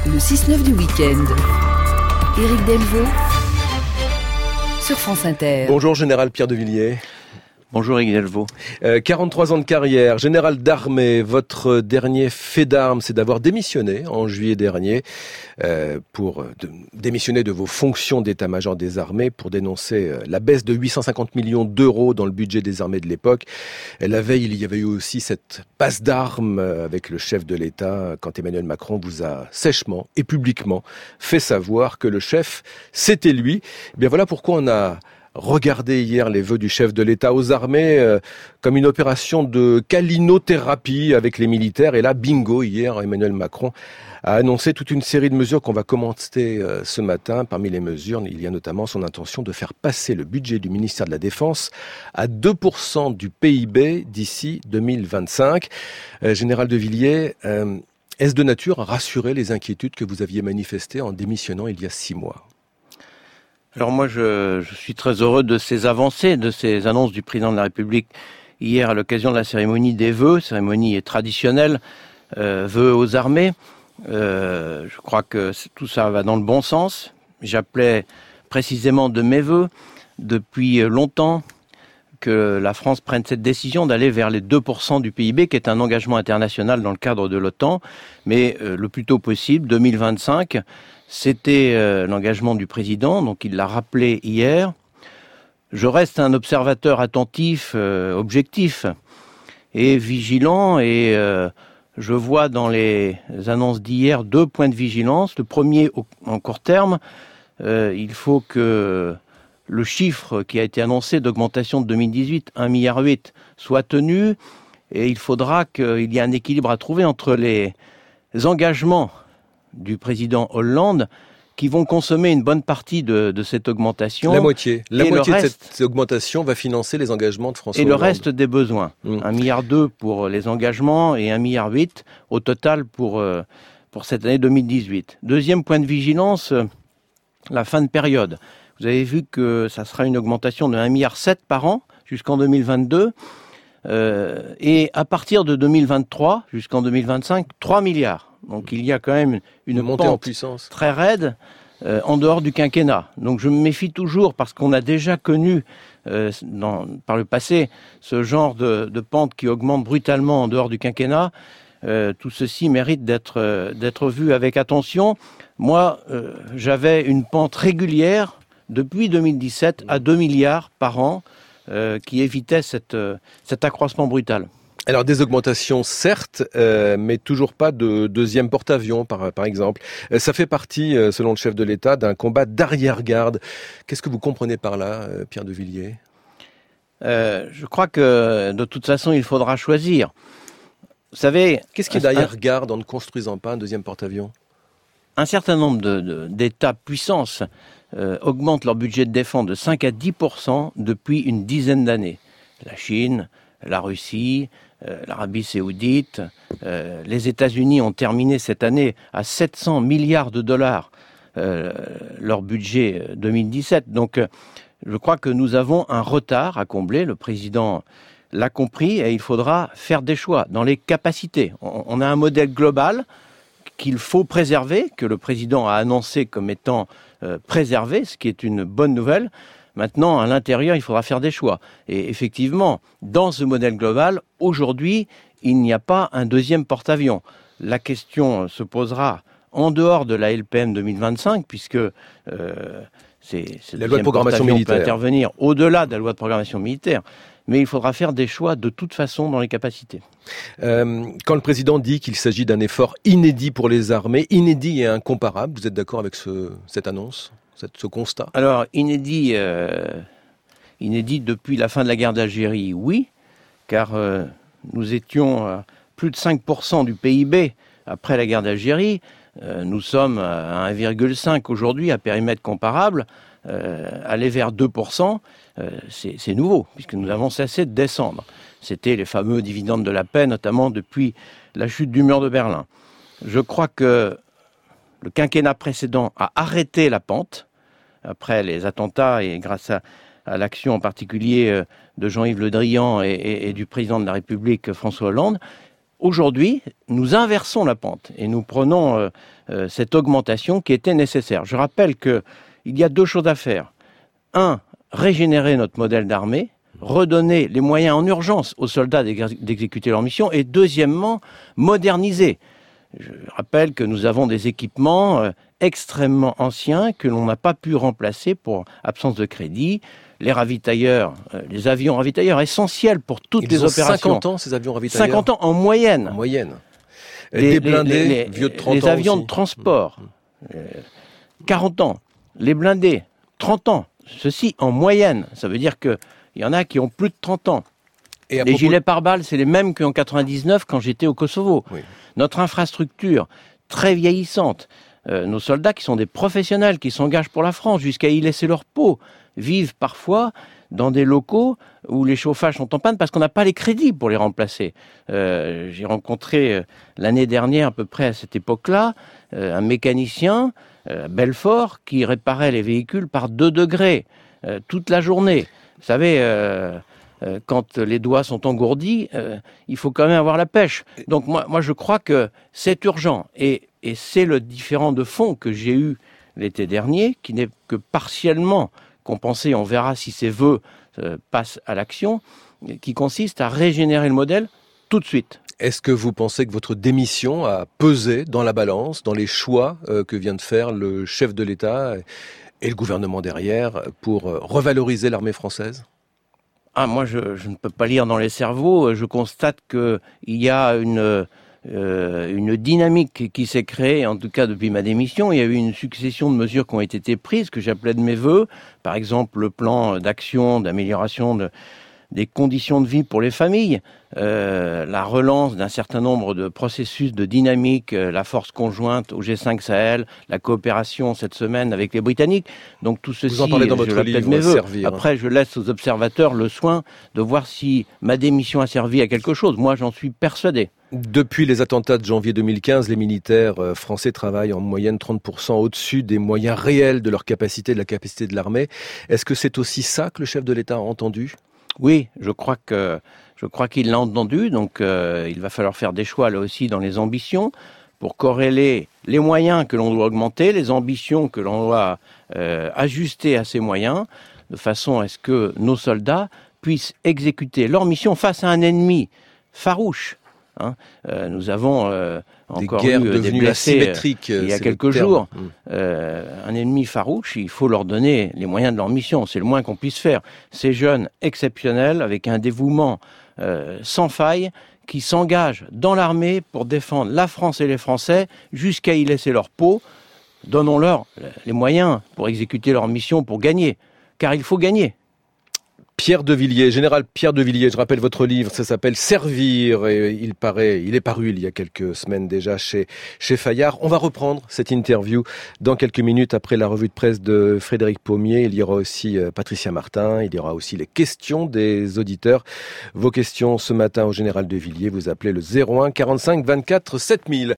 Le 6-9 du week-end. Éric Delvaux sur France Inter. Bonjour Général Pierre de Villiers. Bonjour Éric Delvaux. 43 ans de carrière, général d'armée. Votre dernier fait d'armes, c'est d'avoir démissionné en juillet dernier pour démissionner de vos fonctions d'état-major des armées pour dénoncer la baisse de 850 millions d'euros dans le budget des armées de l'époque. La veille, il y avait eu aussi cette passe d'armes avec le chef de l'État quand Emmanuel Macron vous a sèchement et publiquement fait savoir que le chef, c'était lui. Eh bien voilà pourquoi on a regardez hier les vœux du chef de l'État aux armées comme une opération de câlinothérapie avec les militaires. Et là, bingo, hier, Emmanuel Macron a annoncé toute une série de mesures qu'on va commenter ce matin. Parmi les mesures, il y a notamment son intention de faire passer le budget du ministère de la Défense à 2% du PIB d'ici 2025. Général de Villiers, est-ce de nature à rassurer les inquiétudes que vous aviez manifestées en démissionnant il y a 6 mois ? Alors moi, je suis très heureux de ces avancées, de ces annonces du président de la République hier à l'occasion de la cérémonie des vœux, cérémonie traditionnelle, vœux aux armées. Je crois que tout ça va dans le bon sens. J'appelais précisément de mes vœux depuis longtemps que la France prenne cette décision d'aller vers les 2% du PIB, qui est un engagement international dans le cadre de l'OTAN, mais le plus tôt possible, 2025. C'était l'engagement du président, donc il l'a rappelé hier. Je reste un observateur attentif, objectif et vigilant, et je vois dans les annonces d'hier 2 points de vigilance. Le premier, en court terme, il faut que le chiffre qui a été annoncé d'augmentation de 2018, 1,8 milliard, soit tenu, et il faudra qu'il y ait un équilibre à trouver entre les engagements du président Hollande, qui vont consommer une bonne partie de cette augmentation. La moitié de cette augmentation va financer les engagements de François Hollande. Et le reste des besoins. 1,2 milliard pour les engagements et 1,8 milliard au total pour cette année 2018. Deuxième point de vigilance, la fin de période. Vous avez vu que ça sera une augmentation de 1,7 milliard par an jusqu'en 2022. Et à partir de 2023 jusqu'en 2025, 3 milliards. Donc il y a quand même une montée pente en puissance très raide en dehors du quinquennat. Donc je me méfie toujours parce qu'on a déjà connu par le passé ce genre de pente qui augmente brutalement en dehors du quinquennat. Tout ceci mérite d'être vu avec attention. Moi, j'avais une pente régulière depuis 2017 à 2 milliards par an qui évitait cet accroissement brutal. Alors des augmentations certes, mais toujours pas de deuxième porte-avions par exemple. Ça fait partie, selon le chef de l'État, d'un combat d'arrière-garde. Qu'est-ce que vous comprenez par là, Pierre de Villiers ? Je crois que de toute façon, il faudra choisir. Vous savez, qu'est-ce qui est d'arrière-garde en ne construisant pas un deuxième porte-avions ? Un certain nombre d'États-puissances augmentent leur budget de défense de 5 à 10% depuis une dizaine d'années. La Chine, la Russie, l'Arabie Saoudite, les États-Unis ont terminé cette année à 700 milliards de dollars leur budget 2017. Donc, je crois que nous avons un retard à combler. Le président l'a compris et il faudra faire des choix dans les capacités. On a un modèle global qu'il faut préserver, que le président a annoncé comme étant préservé, ce qui est une bonne nouvelle. Maintenant, à l'intérieur, il faudra faire des choix. Et effectivement, dans ce modèle global, aujourd'hui, il n'y a pas un deuxième porte-avions. La question se posera en dehors de la LPM 2025, puisque la loi de programmation militaire peut intervenir au-delà de la loi de programmation militaire. Mais il faudra faire des choix de toute façon dans les capacités. Quand le président dit qu'il s'agit d'un effort inédit pour les armées, inédit et incomparable, vous êtes d'accord avec cette annonce ? Ce constat ? Alors, inédit depuis la fin de la guerre d'Algérie, oui, car nous étions à plus de 5% du PIB après la guerre d'Algérie. Nous sommes à 1,5 aujourd'hui, à périmètre comparable. Aller vers 2%, c'est nouveau, puisque nous avons cessé de descendre. C'était les fameux dividendes de la paix, notamment depuis la chute du mur de Berlin. Je crois que le quinquennat précédent a arrêté la pente, après les attentats et grâce à l'action en particulier de Jean-Yves Le Drian et du président de la République François Hollande. Aujourd'hui, nous inversons la pente et nous prenons cette augmentation qui était nécessaire. Je rappelle qu'il y a 2 choses à faire. 1, régénérer notre modèle d'armée, redonner les moyens en urgence aux soldats d'exécuter leur mission, et deuxièmement, moderniser. Je rappelle que nous avons des équipements extrêmement anciens que l'on n'a pas pu remplacer pour absence de crédit. Les ravitailleurs, les avions ravitailleurs, essentiels pour toutes les opérations. 50 ans, ces avions ravitailleurs. 50 ans en moyenne. En moyenne. Des blindés vieux de 30 ans les avions aussi. De transport, 40 ans. Les blindés, 30 ans. Ceci en moyenne. Ça veut dire qu'il y en a qui ont plus de 30 ans. Et les gilets pare-balles, c'est les mêmes qu'en 99 quand j'étais au Kosovo. Oui. Notre infrastructure, très vieillissante. Nos soldats qui sont des professionnels, qui s'engagent pour la France jusqu'à y laisser leur peau, vivent parfois dans des locaux où les chauffages sont en panne parce qu'on n'a pas les crédits pour les remplacer. J'ai rencontré l'année dernière, à peu près à cette époque-là, un mécanicien à Belfort qui réparait les véhicules par 2 degrés toute la journée. Vous savez, quand les doigts sont engourdis, il faut quand même avoir la pêche. Donc moi je crois que c'est urgent. Et c'est le différend de fond que j'ai eu l'été dernier, qui n'est que partiellement compensé. On verra si ces vœux passent à l'action, qui consiste à régénérer le modèle tout de suite. Est-ce que vous pensez que votre démission a pesé dans la balance, dans les choix que vient de faire le chef de l'État et le gouvernement derrière pour revaloriser l'armée française ? Moi, je ne peux pas lire dans les cerveaux. Je constate qu'il y a une dynamique qui s'est créée, en tout cas depuis ma démission. Il y a eu une succession de mesures qui ont été prises, que j'appelais de mes voeux. Par exemple, le plan d'action, d'amélioration des conditions de vie pour les familles, la relance d'un certain nombre de processus de dynamique, la force conjointe au G5 Sahel, la coopération cette semaine avec les Britanniques. Donc tout ceci, vous en parlez dans votre livre, Servir. Après, je laisse aux observateurs le soin de voir si ma démission a servi à quelque chose. Moi, j'en suis persuadé. Depuis les attentats de janvier 2015, les militaires français travaillent en moyenne 30% au-dessus des moyens réels de leur capacité, de la capacité de l'armée. Est-ce que c'est aussi ça que le chef de l'État a entendu ? Oui, je crois qu'il l'a entendu, donc il va falloir faire des choix là aussi dans les ambitions pour corréler les moyens que l'on doit augmenter, les ambitions que l'on doit ajuster à ces moyens, de façon à ce que nos soldats puissent exécuter leur mission face à un ennemi farouche. Nous avons encore des guerres eu devenues des blessés asymétriques il y a quelques jours. Un ennemi farouche, il faut leur donner les moyens de leur mission. C'est le moins qu'on puisse faire. Ces jeunes exceptionnels, avec un dévouement sans faille, qui s'engagent dans l'armée pour défendre la France et les Français jusqu'à y laisser leur peau. Donnons-leur les moyens pour exécuter leur mission, pour gagner. Car il faut gagner. Pierre de Villiers, général Pierre de Villiers, je rappelle votre livre, ça s'appelle Servir, et il est paru il y a quelques semaines déjà chez Fayard. On va reprendre cette interview dans quelques minutes après la revue de presse de Frédéric Pommier. Il y aura aussi Patricia Martin, il y aura aussi les questions des auditeurs. Vos questions ce matin au général de Villiers, vous appelez le 01 45 24 7000.